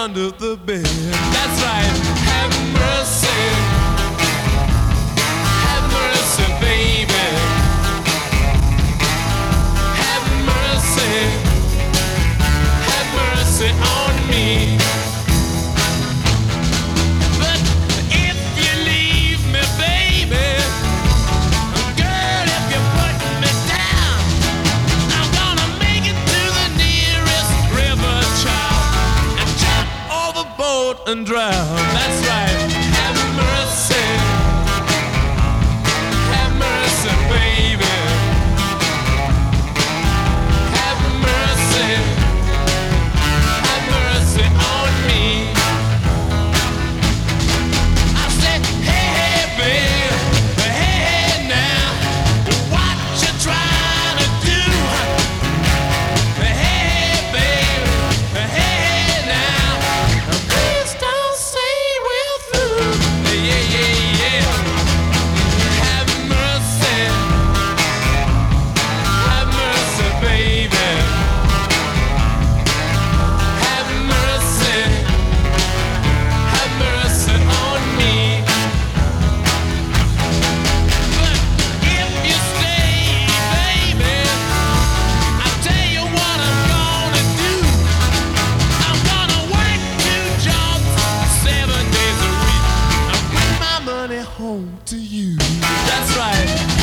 under the bed. That's right. Have mercy. Have mercy, baby. Have mercy. Have mercy on me. But if you leave me, baby, girl, if you put me down, I'm gonna make it to the nearest river, child, and jump overboard and drown. That's right. Have mercy. Have mercy, baby. Have mercy. Have mercy on me. I said, hey, hey, baby. Hey, hey, now. What you trying to do? Hey, hey, baby. Hey, hey, now. Please don't say we're through. Yeah, yeah, yeah. Have mercy. Have mercy, baby. Have mercy. Have mercy on me. But if you stay, baby, I'll tell you what I'm gonna do. I'm gonna work 2 jobs 7 days a week. I'll bring my money home to you. That's right.